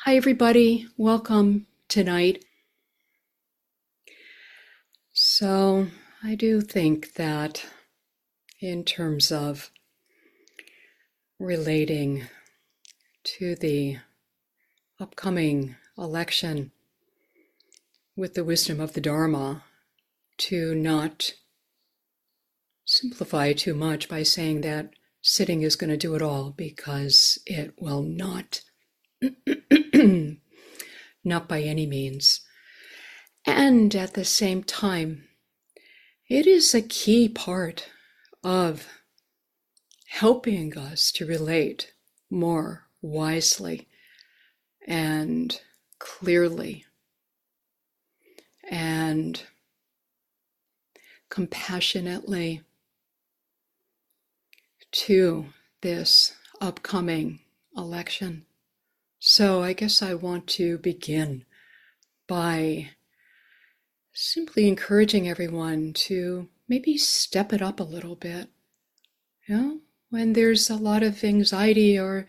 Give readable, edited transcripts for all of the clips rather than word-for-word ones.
Hi, everybody. Welcome tonight. So, I do think that in terms of relating to the upcoming election with the wisdom of the Dharma, to not simplify too much by saying that sitting is going to do it all, because it will not, not by any means. And at the same time, it is a key part of helping us to relate more wisely and clearly and compassionately to this upcoming election. So I guess I want to begin by simply encouraging everyone to maybe step it up a little bit. You know, when there's a lot of anxiety or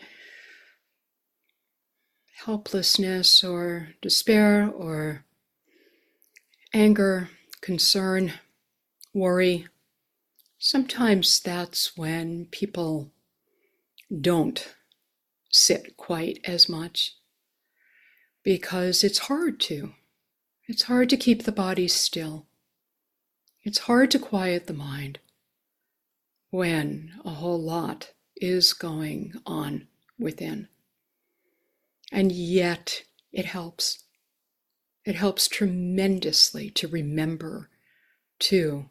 helplessness or despair or anger, concern, worry, sometimes that's when people don't sit quite as much, because it's hard to. It's hard to keep the body still. It's hard to quiet the mind when a whole lot is going on within. And yet it helps. It helps tremendously to remember to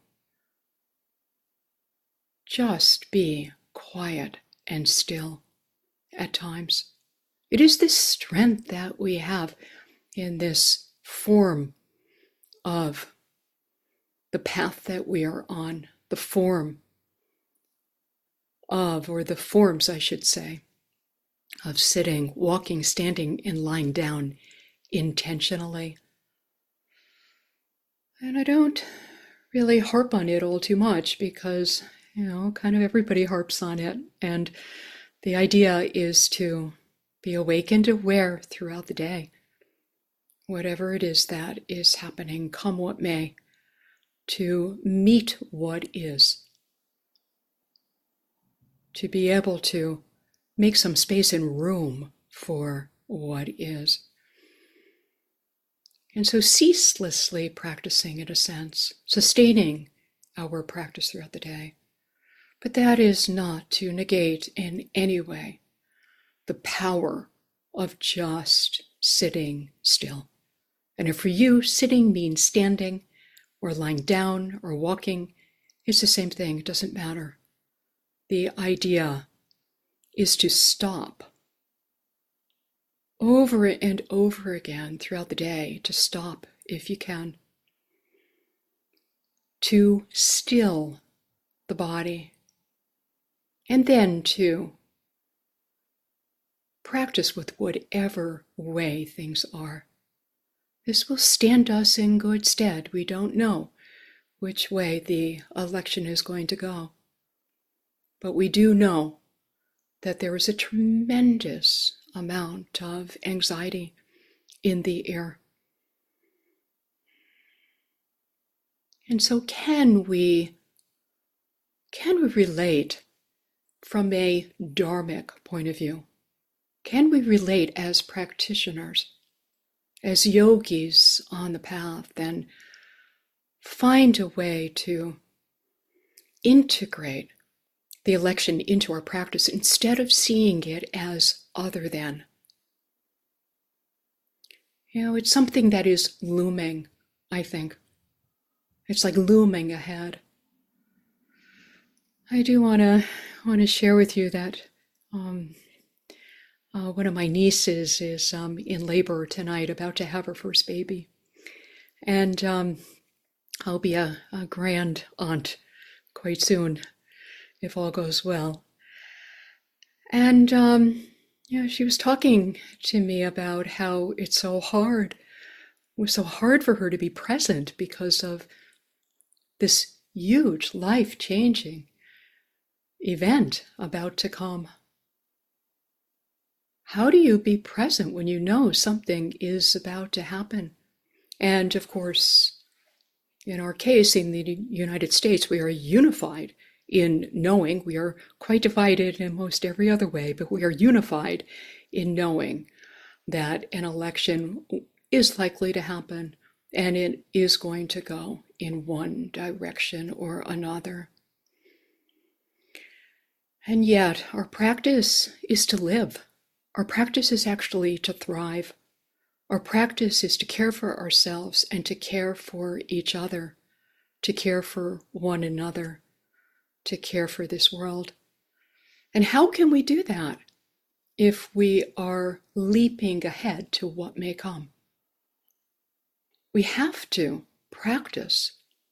just be quiet and still at times. It is this strength that we have in this form of the path that we are on, the form of, or the forms, I should say, of sitting, walking, standing, and lying down intentionally. And I don't really harp on it all too much because, kind of everybody harps on it. And the idea is to be awake and aware throughout the day, whatever it is that is happening, come what may, to meet what is, to be able to make some space and room for what is. And so ceaselessly practicing, in a sense, sustaining our practice throughout the day. But that is not to negate in any way the power of just sitting still. And if for you, sitting means standing or lying down or walking, it's the same thing. It doesn't matter. The idea is to stop over and over again throughout the day, to stop if you can, to still the body, and then to practice with whatever way things are. This will stand us in good stead. We don't know which way the election is going to go, but we do know that there is a tremendous amount of anxiety in the air. And so can we relate from a dharmic point of view? Can we relate as practitioners, as yogis on the path, and find a way to integrate the election into our practice instead of seeing it as other than? It's something that is looming, I think. It's like looming ahead. I do want to share with you that one of my nieces is in labor tonight, about to have her first baby. And I'll be a grand aunt quite soon, if all goes well. And, she was talking to me about how it's so hard. It was so hard for her to be present because of this huge life-changing event about to come. How do you be present when you know something is about to happen? And of course, in our case, in the United States, we are unified in knowing. We are quite divided in most every other way, but we are unified in knowing that an election is likely to happen and it is going to go in one direction or another. And yet, our practice is to live. Our practice is actually to thrive. Our practice is to care for ourselves and to care for each other, to care for one another, to care for this world. And how can we do that if we are leaping ahead to what may come? We have to practice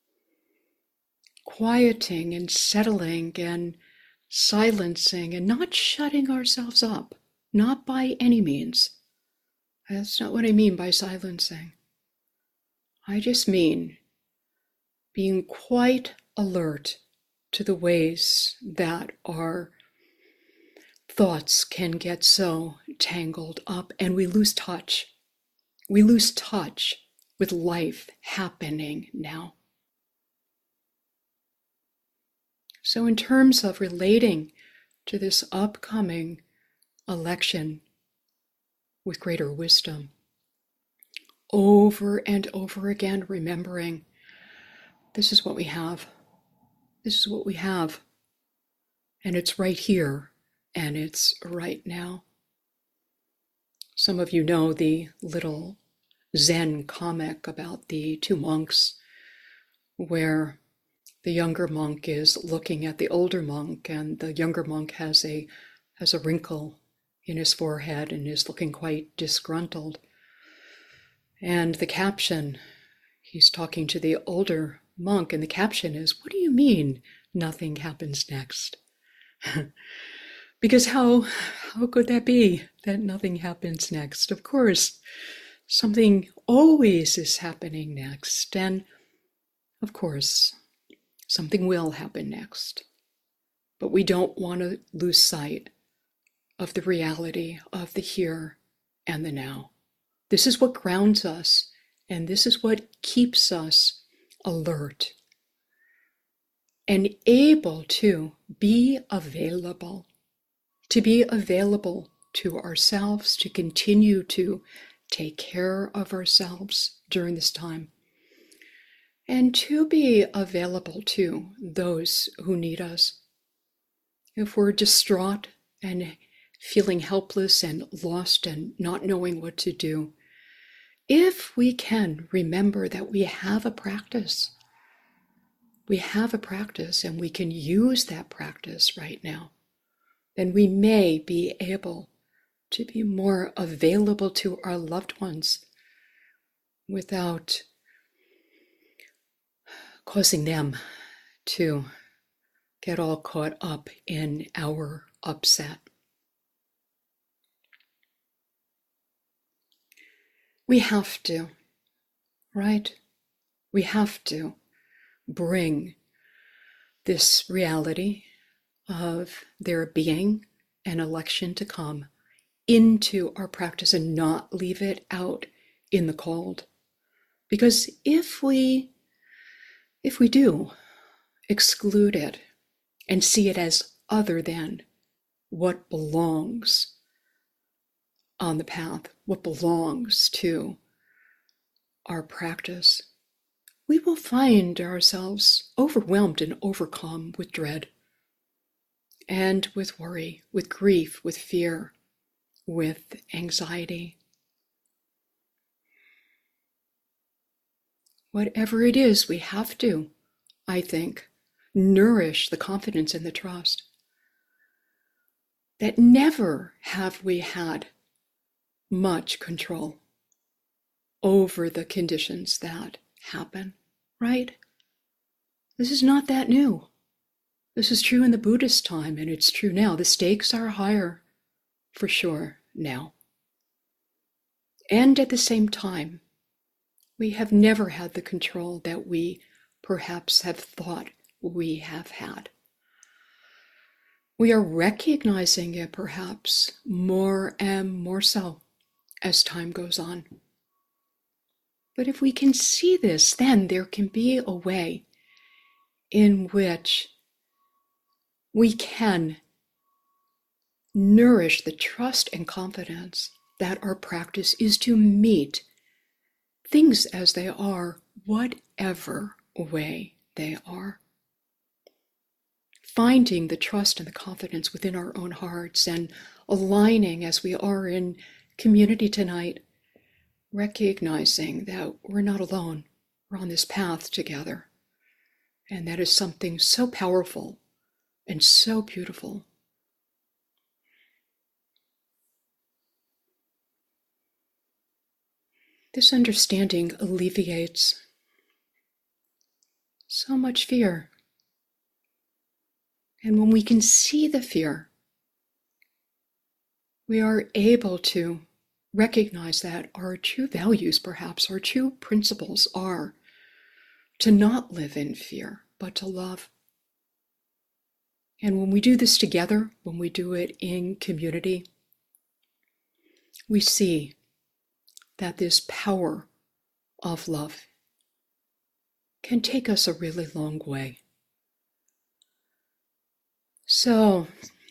quieting and settling and silencing and not shutting ourselves up, not by any means. That's not what I mean by silencing. I just mean being quite alert to the ways that our thoughts can get so tangled up and we lose touch. We lose touch with life happening now. So in terms of relating to this upcoming election with greater wisdom, over and over again, remembering this is what we have. This is what we have. And it's right here, and it's right now. Some of you know the little Zen comic about the two monks, where the younger monk is looking at the older monk, and the younger monk has a wrinkle in his forehead and is looking quite disgruntled. And the caption, he's talking to the older monk, and the caption is, "What do you mean nothing happens next?" Because how could that be, that nothing happens next? Of course, something always is happening next, and of course, something will happen next. But we don't want to lose sight of the reality of the here and the now. This is what grounds us, and this is what keeps us alert and able to be available to ourselves, to continue to take care of ourselves during this time, and to be available to those who need us. If we're distraught and feeling helpless and lost and not knowing what to do, if we can remember that we have a practice and we can use that practice right now, then we may be able to be more available to our loved ones without causing them to get all caught up in our upset. We have to, right? We have to bring this reality of there being an election to come into our practice and not leave it out in the cold. Because if we do exclude it and see it as other than what belongs on the path, what belongs to our practice, we will find ourselves overwhelmed and overcome with dread and with worry, with grief, with fear, with anxiety. Whatever it is, we have to, I think, nourish the confidence and the trust that never have we had much control over the conditions that happen, right? This is not that new. This is true in the Buddhist time, and it's true now. The stakes are higher, for sure, now. And at the same time, we have never had the control that we perhaps have thought we have had. We are recognizing it perhaps more and more so as time goes on. But if we can see this, then there can be a way in which we can nourish the trust and confidence that our practice is to meet things as they are, whatever way they are. Finding the trust and the confidence within our own hearts and aligning as we are in community tonight, recognizing that we're not alone. We're on this path together. And that is something so powerful and so beautiful. This understanding alleviates so much fear. And when we can see the fear, we are able to recognize that our true values, perhaps, our true principles are to not live in fear, but to love. And when we do this together, when we do it in community, we see that this power of love can take us a really long way. So,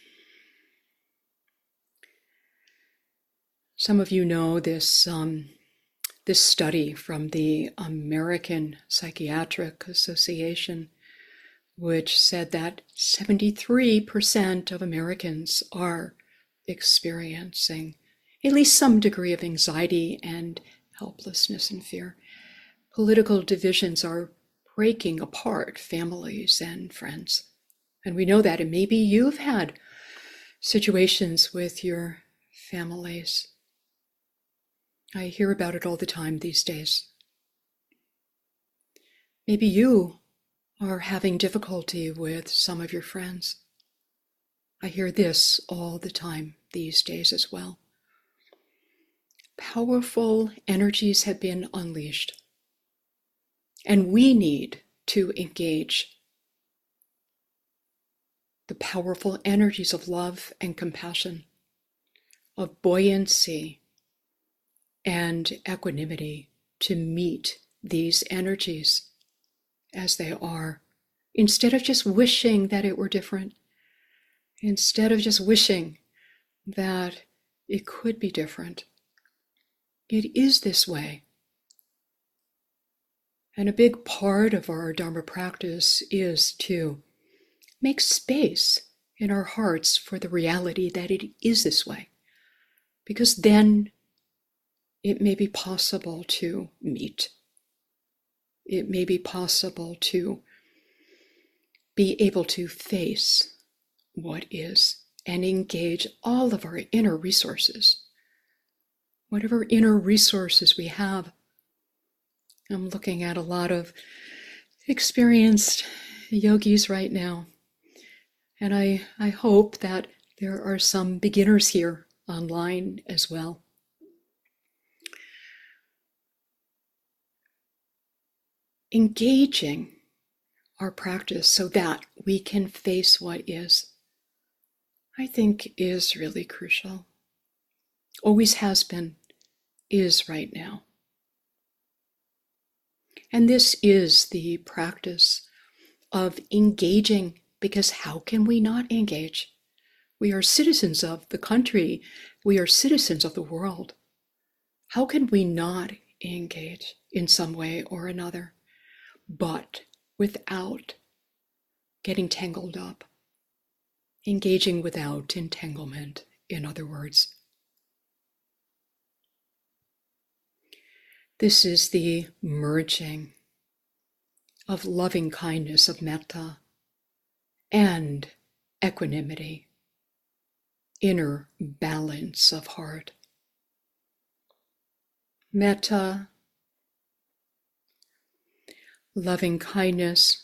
some of you know this study from the American Psychiatric Association, which said that 73% of Americans are experiencing at least some degree of anxiety and helplessness and fear. Political divisions are breaking apart families and friends. And we know that, and maybe you've had situations with your families. I hear about it all the time these days. Maybe you are having difficulty with some of your friends. I hear this all the time these days as well. Powerful energies have been unleashed, and we need to engage the powerful energies of love and compassion, of buoyancy and equanimity to meet these energies as they are, instead of just wishing that it were different, instead of just wishing that it could be different. It is this way. And a big part of our Dharma practice is to make space in our hearts for the reality that it is this way, because then it may be possible to meet. It may be possible to be able to face what is and engage all of our inner resources. Whatever inner resources we have. I'm looking at a lot of experienced yogis right now. And I hope that there are some beginners here online as well. Engaging our practice so that we can face what is, I think, is really crucial. Always has been, is right now. And this is the practice of engaging, because how can we not engage? We are citizens of the country. We are citizens of the world. How can we not engage in some way or another, but without getting tangled up? Engaging without entanglement, in other words. This is the merging of loving kindness, of metta, and equanimity, inner balance of heart. Metta, loving kindness,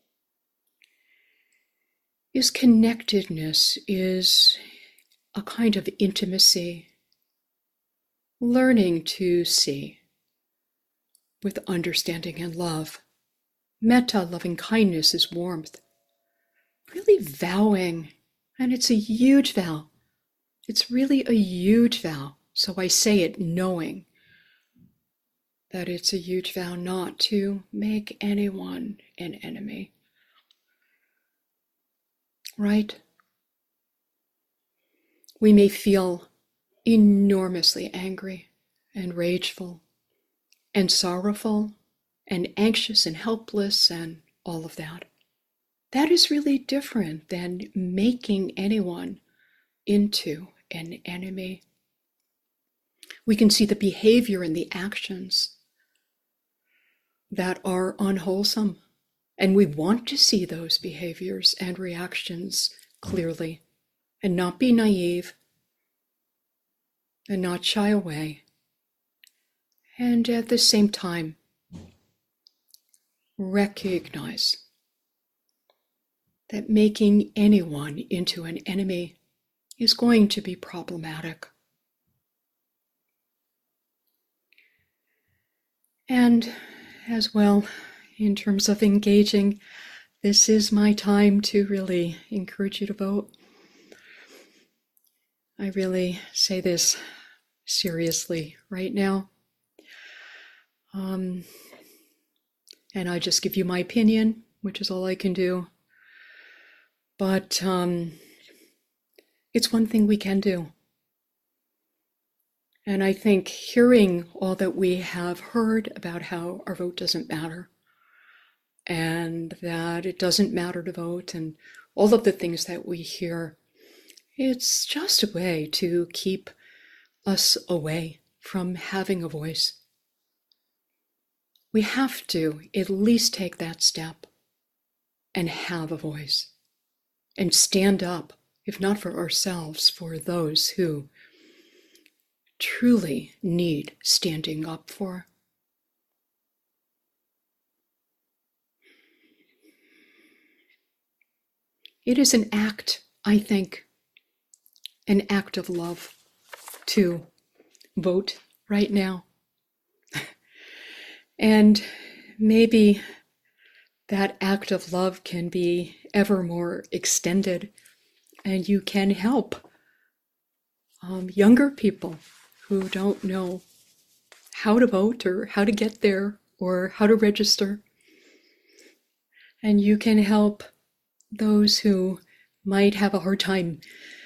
is connectedness, is a kind of intimacy, learning to see with understanding and love. Metta, loving kindness, is warmth, really vowing And it's a huge vow. It's really a huge vow. So I say it knowing that it's a huge vow not to make anyone an enemy. Right? We may feel enormously angry and rageful and sorrowful and anxious and helpless and all of that. That is really different than making anyone into an enemy. We can see the behavior and the actions that are unwholesome, and we want to see those behaviors and reactions clearly and not be naive and not shy away. And at the same time, recognize that making anyone into an enemy is going to be problematic. And as well, in terms of engaging, this is my time to really encourage you to vote. I really say this seriously right now. And I just give you my opinion, which is all I can do. But it's one thing we can do. And I think hearing all that we have heard about how our vote doesn't matter, and that it doesn't matter to vote, and all of the things that we hear, it's just a way to keep us away from having a voice. We have to at least take that step and have a voice and stand up, if not for ourselves, for those who truly need standing up for. It is an act, I think, an act of love to vote right now. And maybe that act of love can be ever more extended, and you can help younger people who don't know how to vote or how to get there or how to register. And you can help those who might have a hard time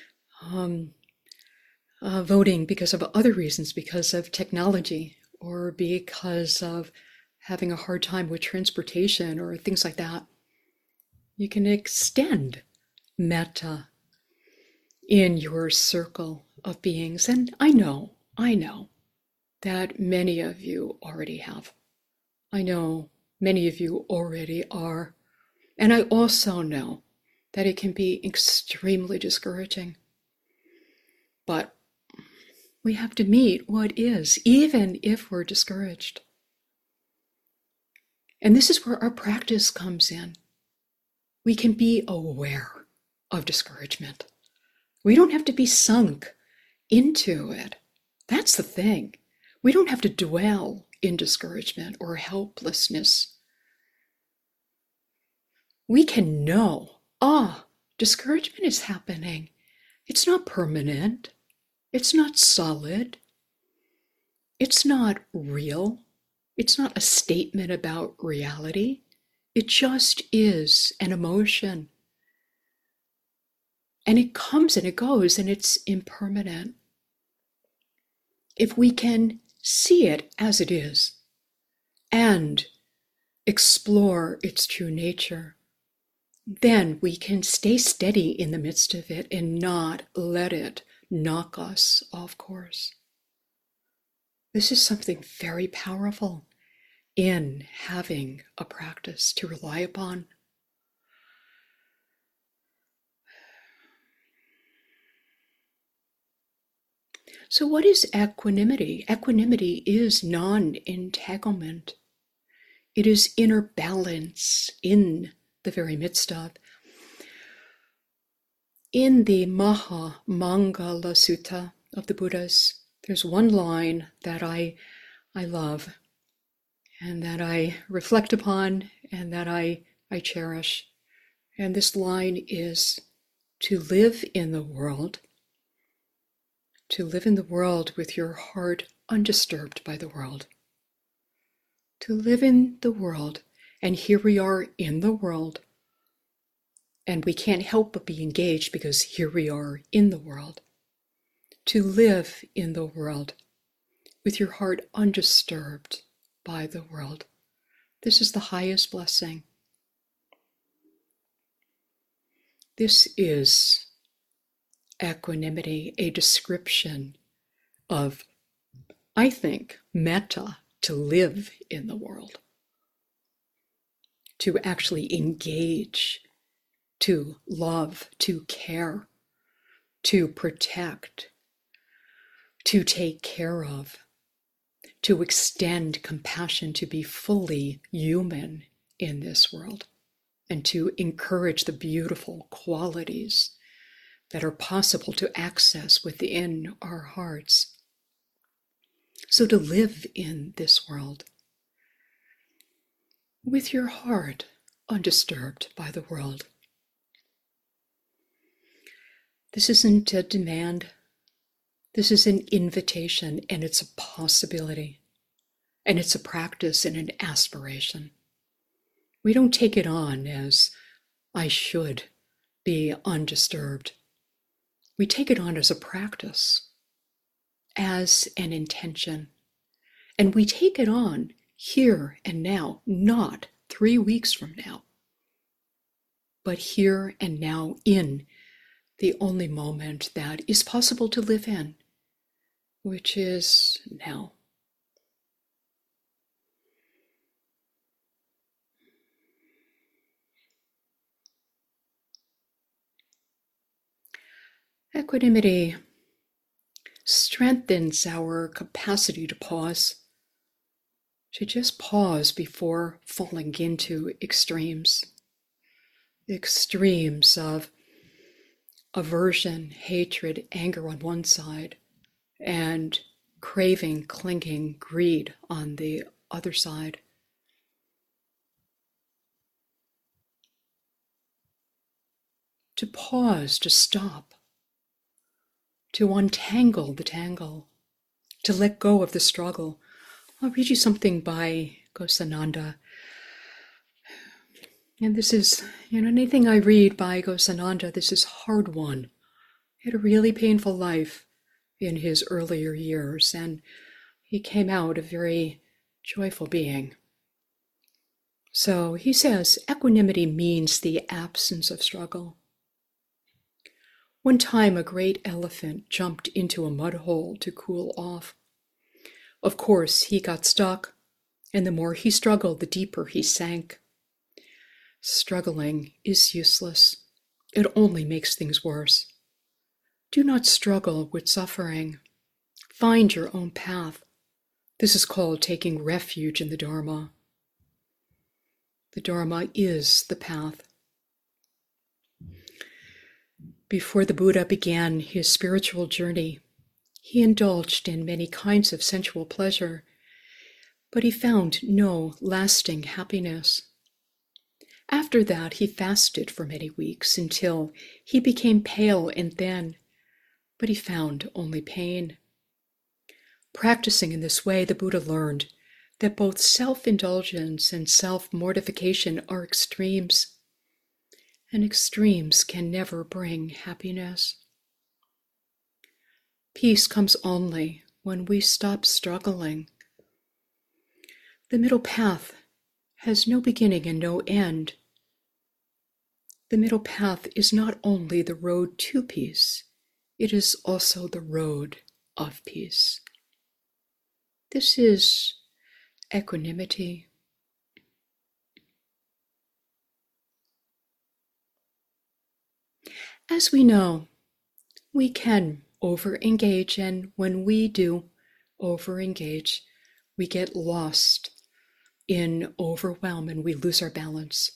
voting because of other reasons, because of technology or because of having a hard time with transportation or things like that. You can extend metta in your circle of beings. And I know that many of you already have. I know many of you already are. And I also know that it can be extremely discouraging. But we have to meet what is, even if we're discouraged. And this is where our practice comes in. We can be aware of discouragement. We don't have to be sunk into it. That's the thing. We don't have to dwell in discouragement or helplessness. We can know, discouragement is happening. It's not permanent. It's not solid. It's not real. It's not a statement about reality. It just is an emotion. And it comes and it goes and it's impermanent. If we can see it as it is and explore its true nature, then we can stay steady in the midst of it and not let it knock us off course. This is something very powerful in having a practice to rely upon. So what is equanimity? Equanimity is non-entanglement. It is inner balance in the very midst of. In the Maha Mangala Sutta of the Buddhas, there's one line that I love and that I reflect upon and that I cherish. And this line is, to live in the world, with your heart undisturbed by the world, to live in the world. And here we are in the world, and we can't help but be engaged because here we are in the world. To live in the world with your heart undisturbed by the world. This is the highest blessing. This is equanimity, a description of, I think, metta, to live in the world, to actually engage, to love, to care, to protect, to take care of, to extend compassion, to be fully human in this world, and to encourage the beautiful qualities that are possible to access within our hearts. So to live in this world with your heart undisturbed by the world. This isn't a demand. This is an invitation, and it's a possibility, and it's a practice and an aspiration. We don't take it on as, I should be undisturbed. We take it on as a practice, as an intention, and we take it on here and now, not 3 weeks from now, but here and now, in the only moment that is possible to live in, which is now. Equanimity strengthens our capacity to pause, to just pause before falling into extremes of aversion, hatred, anger on one side, and craving, clinging, greed on the other side. To pause, to stop, to untangle the tangle, to let go of the struggle. I'll read you something by Ghosananda. And this is, anything I read by Ghosananda, this is hard won. He had a really painful life in his earlier years, and he came out a very joyful being. So he says, equanimity means the absence of struggle. One time, a great elephant jumped into a mud hole to cool off. Of course, he got stuck, and the more he struggled, the deeper he sank. Struggling is useless. It only makes things worse. Do not struggle with suffering. Find your own path. This is called taking refuge in the Dharma. The Dharma is the path. Before the Buddha began his spiritual journey, he indulged in many kinds of sensual pleasure, but he found no lasting happiness. After that, he fasted for many weeks until he became pale and thin, but he found only pain. Practicing in this way, the Buddha learned that both self-indulgence and self-mortification are extremes, and extremes can never bring happiness. Peace comes only when we stop struggling. The middle path has no beginning and no end. The middle path is not only the road to peace, it is also the road of peace. This is equanimity. As we know, we can over-engage, and when we do over-engage, we get lost in overwhelm and we lose our balance.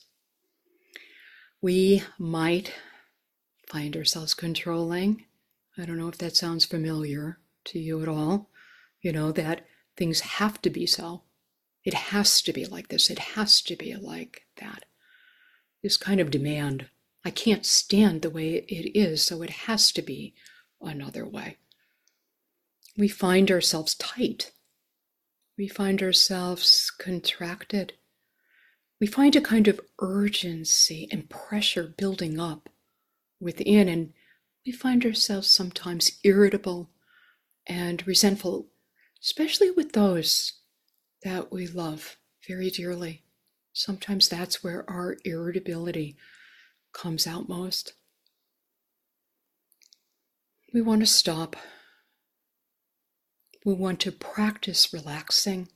We might find ourselves controlling. I don't know if that sounds familiar to you at all. That things have to be so. It has to be like this. It has to be like that. This kind of demand. I can't stand the way it is, so it has to be another way. We find ourselves tight. We find ourselves contracted. We find a kind of urgency and pressure building up within, and we find ourselves sometimes irritable and resentful, especially with those that we love very dearly. Sometimes that's where our irritability comes out most. We want to stop. We want to practice relaxing.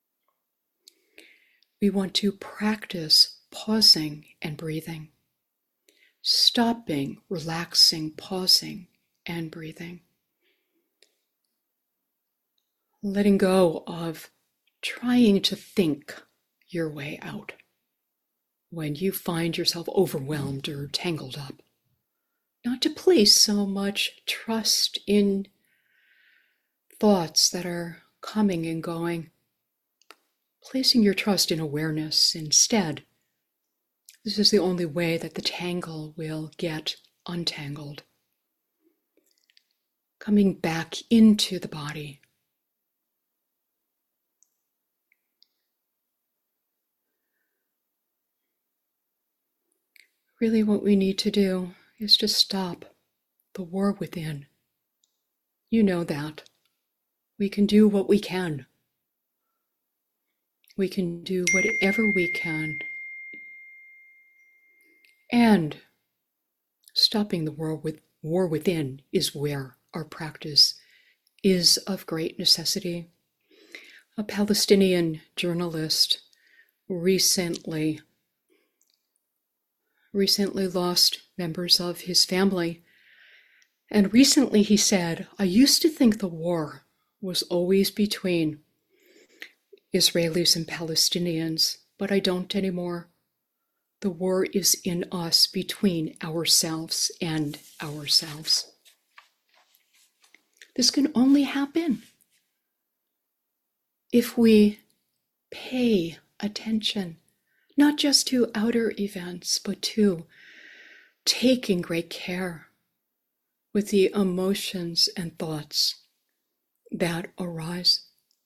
We want to practice pausing and breathing. Stopping, relaxing, pausing, and breathing. Letting go of trying to think your way out when you find yourself overwhelmed or tangled up. Not to place so much trust in thoughts that are coming and going. Placing your trust in awareness instead. This is the only way that the tangle will get untangled. Coming back into the body. Really what we need to do is to stop the war within. You know that. We can do what we can. We can do whatever we can. And stopping the war within is where our practice is of great necessity. A Palestinian journalist recently lost members of his family. And recently he said, I used to think the war was always between Israelis and Palestinians, but I don't anymore. The war is in us, between ourselves and ourselves. This can only happen if we pay attention, not just to outer events, but to taking great care with the emotions and thoughts that arise.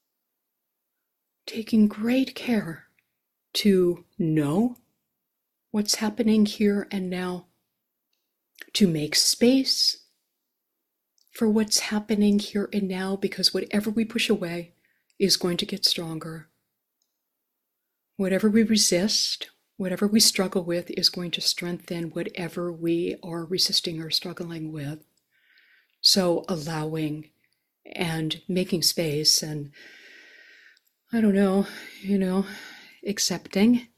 Taking great care to know what's happening here and now, to make space for what's happening here and now, because whatever we push away is going to get stronger. Whatever we resist, whatever we struggle with is going to strengthen whatever we are resisting or struggling with. So allowing and making space and, accepting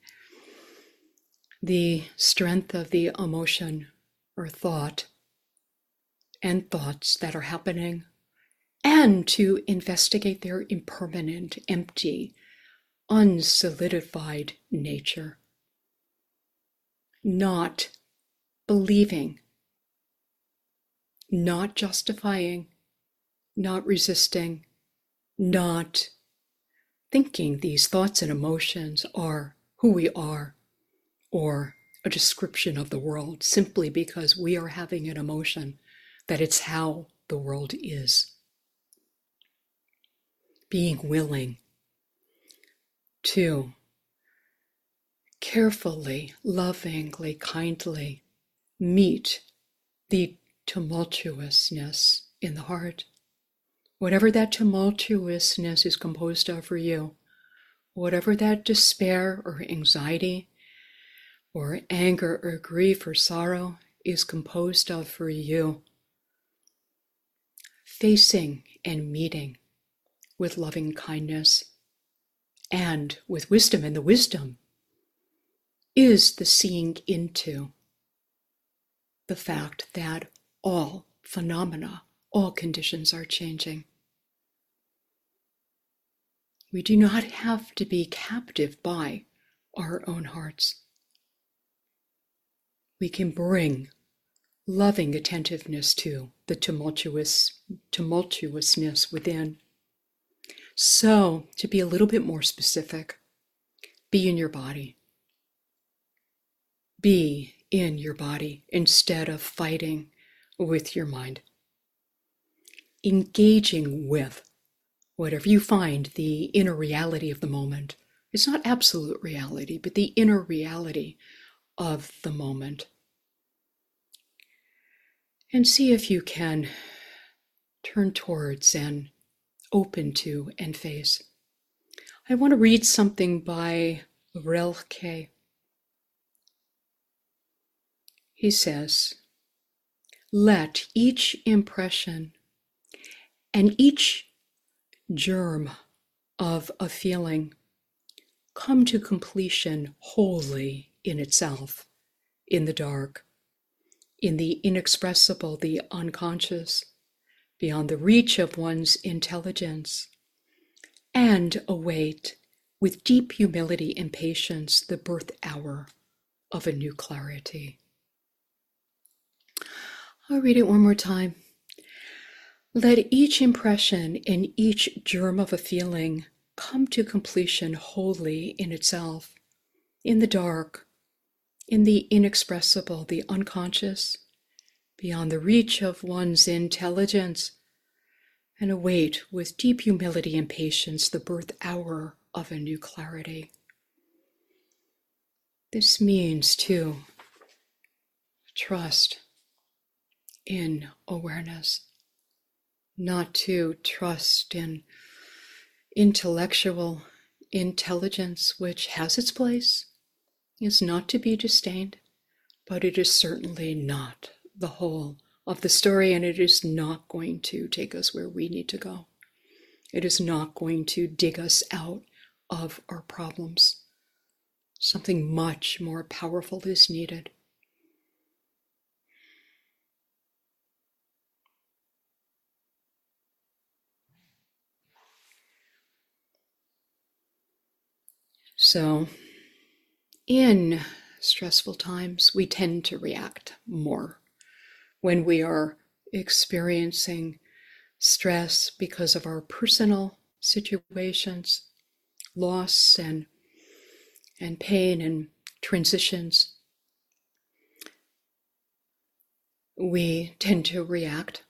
the strength of the emotion or thought and thoughts that are happening, and to investigate their impermanent, empty, unsolidified nature. Not believing, not justifying, not resisting, not thinking these thoughts and emotions are who we are or a description of the world simply because we are having an emotion, that it's how the world is. Being willing to carefully, lovingly, kindly meet the tumultuousness in the heart. Whatever that tumultuousness is composed of for you, whatever that despair or anxiety or anger or grief or sorrow is composed of for you, facing and meeting with loving kindness and with wisdom. And the wisdom is the seeing into the fact that all phenomena, all conditions are changing. We do not have to be captive by our own hearts. We can bring loving attentiveness to the tumultuousness within. So, to be a little bit more specific, be in your body. Be in your body instead of fighting with your mind. Engaging with whatever you find the inner reality of the moment. It's not absolute reality, but the inner reality of the moment. And see if you can turn towards and open to and face. I want to read something by Rilke. He says, "Let each impression and each germ of a feeling come to completion wholly in itself, in the dark, in the inexpressible, the unconscious, beyond the reach of one's intelligence, and await with deep humility and patience the birth hour of a new clarity." I'll read it one more time. Let each impression and each germ of a feeling come to completion wholly in itself, in the dark, in the inexpressible, the unconscious, beyond the reach of one's intelligence, and await with deep humility and patience the birth hour of a new clarity. This means to trust in awareness, not to trust in intellectual intelligence, which has its place, is not to be disdained, but it is certainly not the whole of the story, and it is not going to take us where we need to go. It is not going to dig us out of our problems. Something much more powerful is needed. So, in stressful times, we tend to react more. When we are experiencing stress because of our personal situations, loss and pain and transitions, we tend to react.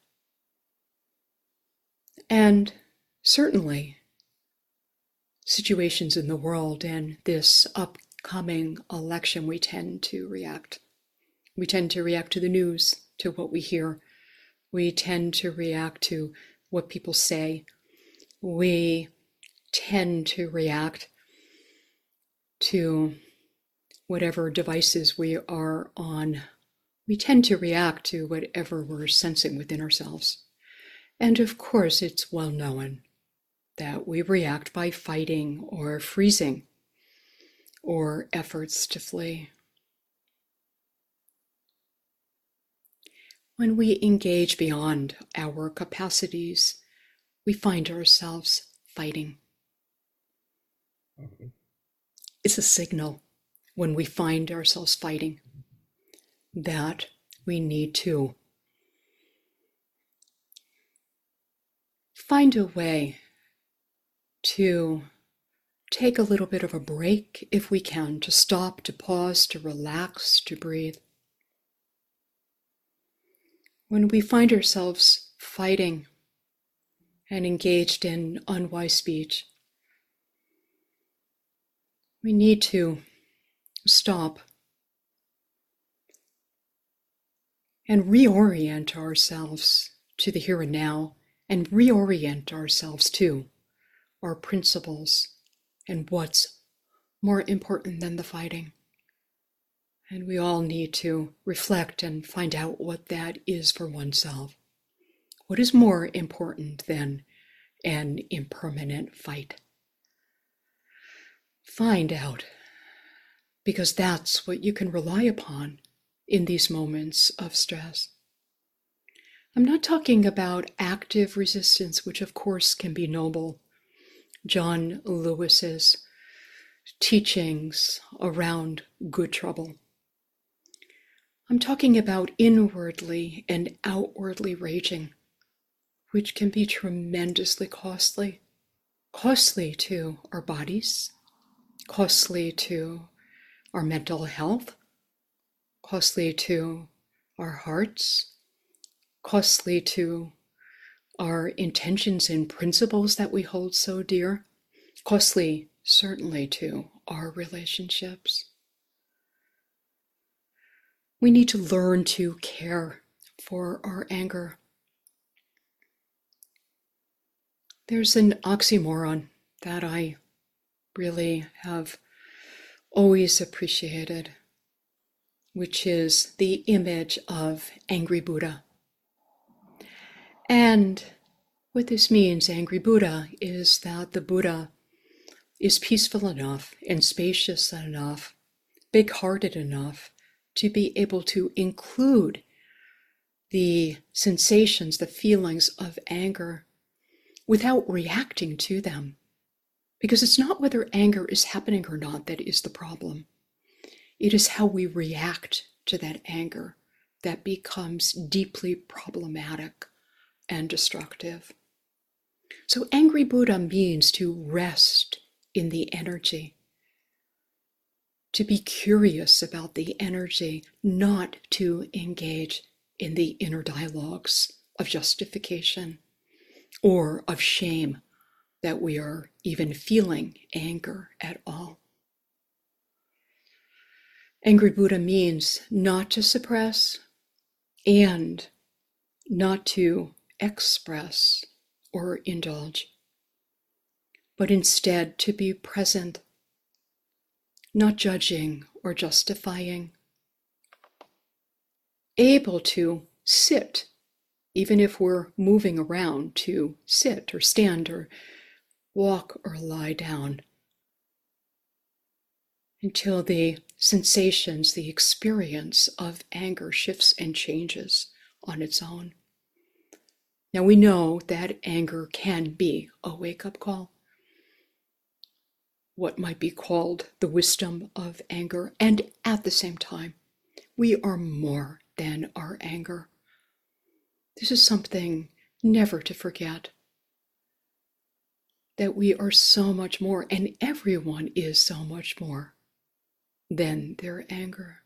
And certainly, situations in the world and this upcoming election, we tend to react. We tend to react to the news, to what we hear. We tend to react to what people say. We tend to react to whatever devices we are on. We tend to react to whatever we're sensing within ourselves. And of course, it's well known that we react by fighting or freezing or efforts to flee. When we engage beyond our capacities, we find ourselves fighting. It's a signal when we find ourselves fighting that we need to find a way to take a little bit of a break if we can, to stop, to pause, to relax, to breathe. When we find ourselves fighting and engaged in unwise speech, we need to stop and reorient ourselves to the here and now, and reorient ourselves to our principles and what's more important than the fighting. And we all need to reflect and find out what that is for oneself. What is more important than an impermanent fight? Find out, because that's what you can rely upon in these moments of stress. I'm not talking about active resistance, which of course can be noble. John Lewis's teachings around good trouble. I'm talking about inwardly and outwardly raging, which can be tremendously costly. Costly to our bodies, costly to our mental health, costly to our hearts, costly to our intentions and principles that we hold so dear, costly certainly to our relationships. We need to learn to care for our anger. There's an oxymoron that I really have always appreciated, which is the image of angry Buddha. And what this means, angry Buddha, is that the Buddha is peaceful enough and spacious enough, big-hearted enough to be able to include the sensations, the feelings of anger without reacting to them. Because it's not whether anger is happening or not that is the problem. It is how we react to that anger that becomes deeply problematic and destructive. So angry Buddha means to rest in the energy, to be curious about the energy, not to engage in the inner dialogues of justification or of shame that we are even feeling anger at all. Angry Buddha means not to suppress and not to express or indulge, but instead to be present, not judging or justifying, able to sit, even if we're moving around, to sit or stand or walk or lie down until the sensations, the experience of anger shifts and changes on its own. Now we know that anger can be a wake-up call, what might be called the wisdom of anger, and at the same time, we are more than our anger. This is something never to forget, that we are so much more, and everyone is so much more than their anger.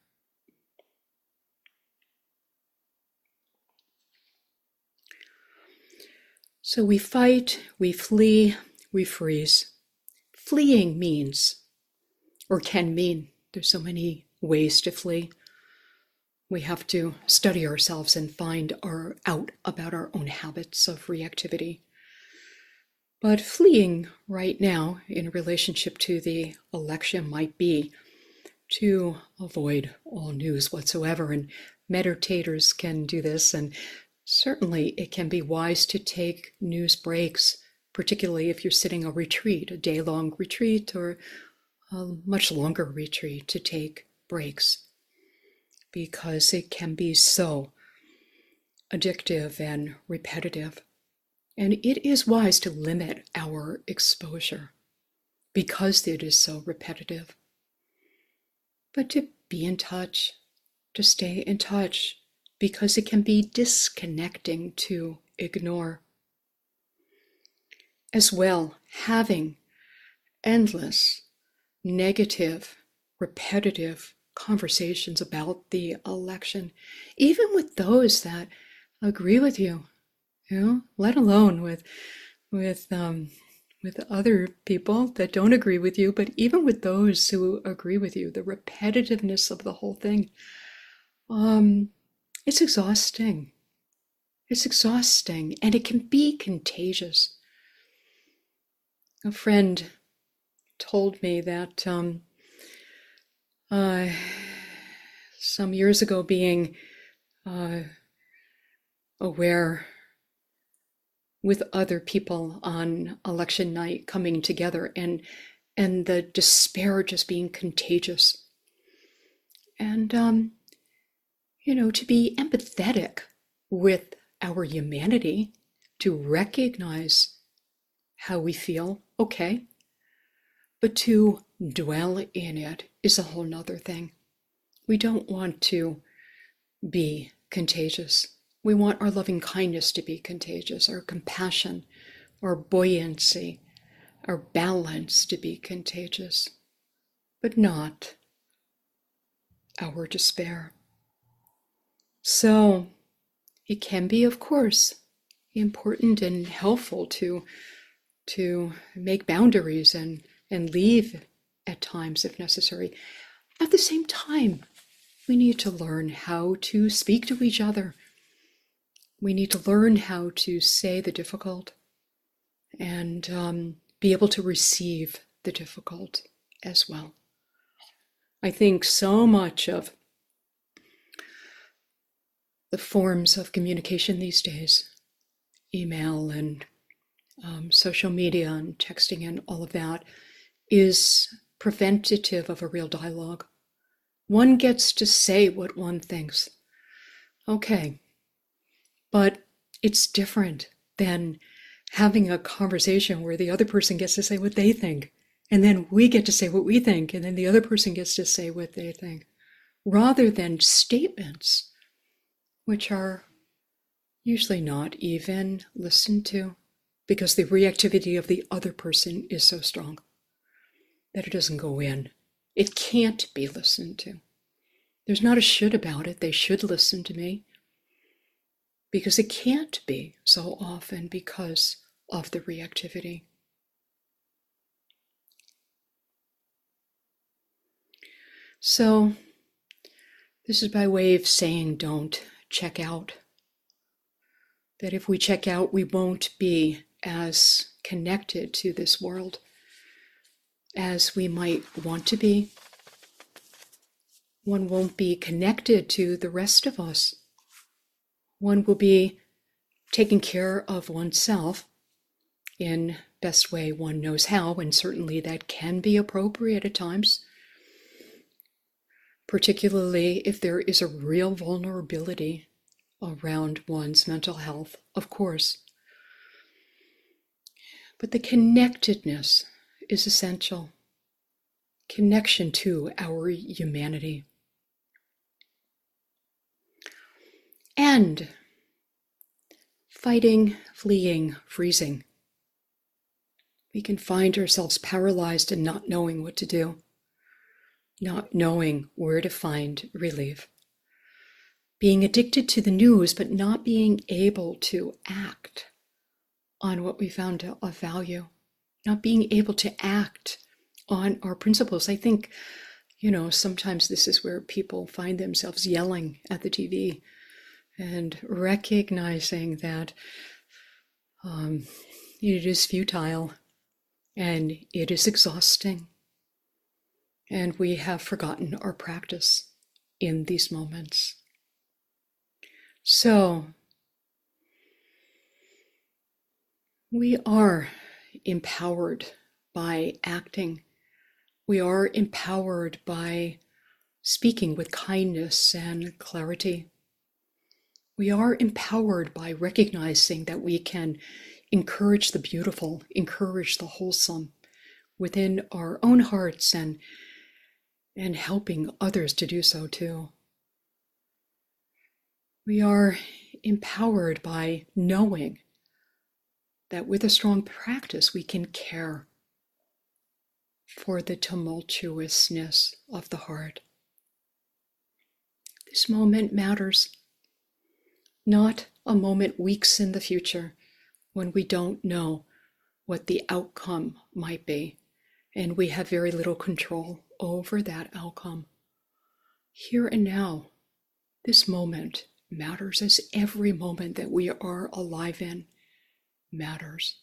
So we fight, we flee, we freeze. Fleeing means, or can mean, there's so many ways to flee. We have to study ourselves and find out about our own habits of reactivity. But fleeing right now in relationship to the election might be to avoid all news whatsoever. And meditators can do this, and certainly it can be wise to take news breaks, particularly if you're sitting a retreat, a day-long retreat or a much longer retreat, to take breaks, because it can be so addictive and repetitive. And it is wise to limit our exposure because it is so repetitive. But to be in touch, to stay in touch, because it can be disconnecting to ignore. As well, having endless, negative, repetitive conversations about the election, even with those that agree with you, let alone with other people that don't agree with you, but even with those who agree with you, the repetitiveness of the whole thing, it's exhausting. It's exhausting, and it can be contagious. A friend told me that some years ago, being aware with other people on election night, coming together, and the despair just being contagious. And, to be empathetic with our humanity, to recognize how we feel, okay. But to dwell in it is a whole nother thing. We don't want to be contagious. We want our loving kindness to be contagious, our compassion, our buoyancy, our balance to be contagious, but not our despair. So it can be, of course, important and helpful to make boundaries and leave at times if necessary. At the same time, we need to learn how to speak to each other. We need to learn how to say the difficult and be able to receive the difficult as well. I think so much of the forms of communication these days, email and social media and texting and all of that, is preventative of a real dialogue. One gets to say what one thinks. Okay, but it's different than having a conversation where the other person gets to say what they think, and then we get to say what we think, and then the other person gets to say what they think, rather than statements, which are usually not even listened to because the reactivity of the other person is so strong that it doesn't go in. It can't be listened to. There's not a should about it. They should listen to me. Because it can't be so often because of the reactivity. So this is by way of saying don't check out. That if we check out, we won't be as connected to this world as we might want to be. One won't be connected to the rest of us. One will be taking care of oneself in best way one knows how, and certainly that can be appropriate at times, particularly if there is a real vulnerability around one's mental health, of course. But the connectedness is essential. Connection to our humanity. And fighting, fleeing, freezing. We can find ourselves paralyzed and not knowing what to do, not knowing where to find relief. Being addicted to the news, but not being able to act on what we found of value, not being able to act on our principles. I think, sometimes this is where people find themselves yelling at the TV and recognizing that it is futile and it is exhausting. And we have forgotten our practice in these moments. So, we are empowered by acting. We are empowered by speaking with kindness and clarity. We are empowered by recognizing that we can encourage the beautiful, encourage the wholesome within our own hearts and helping others to do so too. We are empowered by knowing that with a strong practice we can care for the tumultuousness of the heart. This moment matters, not a moment weeks in the future when we don't know what the outcome might be, and we have very little control over that outcome. Here and now, this moment matters, as every moment that we are alive in matters.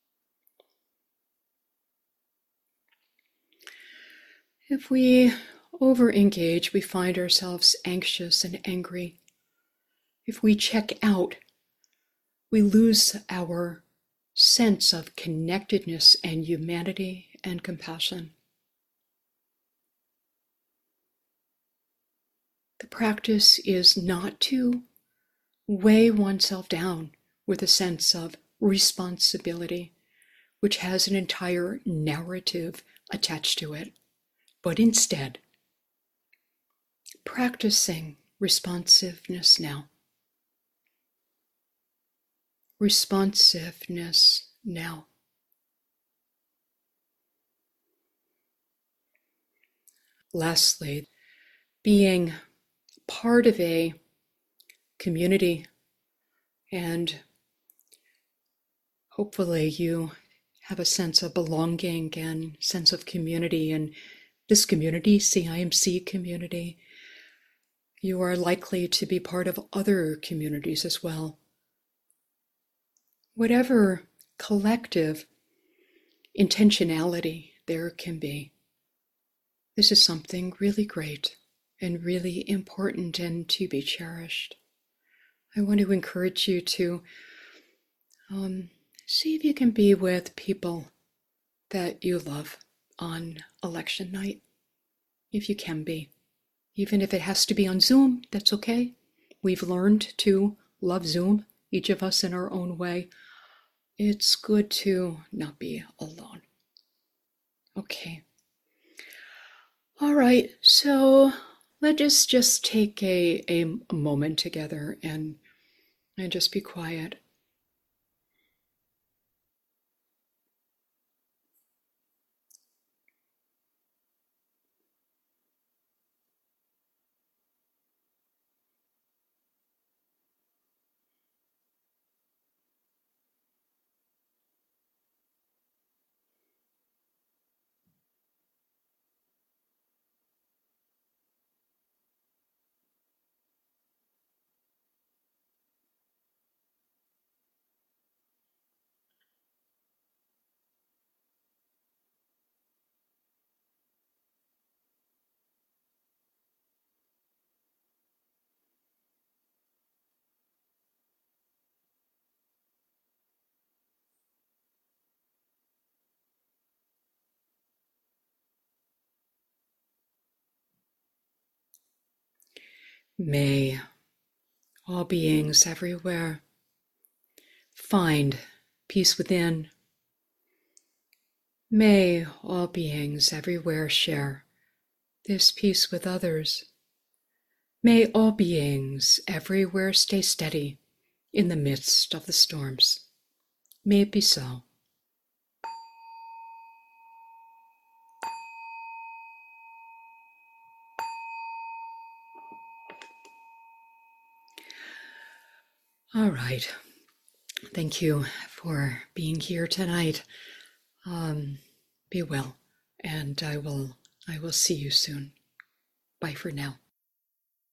If we over-engage, we find ourselves anxious and angry. If we check out, we lose our sense of connectedness and humanity and compassion. The practice is not to weigh oneself down with a sense of responsibility, which has an entire narrative attached to it, but instead, practicing responsiveness now. Responsiveness now. Lastly, being part of a community, and hopefully you have a sense of belonging and sense of community in this community, CIMC community. You are likely to be part of other communities as well. Whatever collective intentionality there can be, this is something really great and really important and to be cherished. I want to encourage you to see if you can be with people that you love on election night, if you can be. Even if it has to be on Zoom, that's okay. We've learned to love Zoom, each of us in our own way. It's good to not be alone. Okay. All right, so let us just take a moment together and just be quiet. May all beings everywhere find peace within. May all beings everywhere share this peace with others. May all beings everywhere stay steady in the midst of the storms. May it be so. All right. Thank you for being here tonight. Be well, and I will see you soon. Bye for now.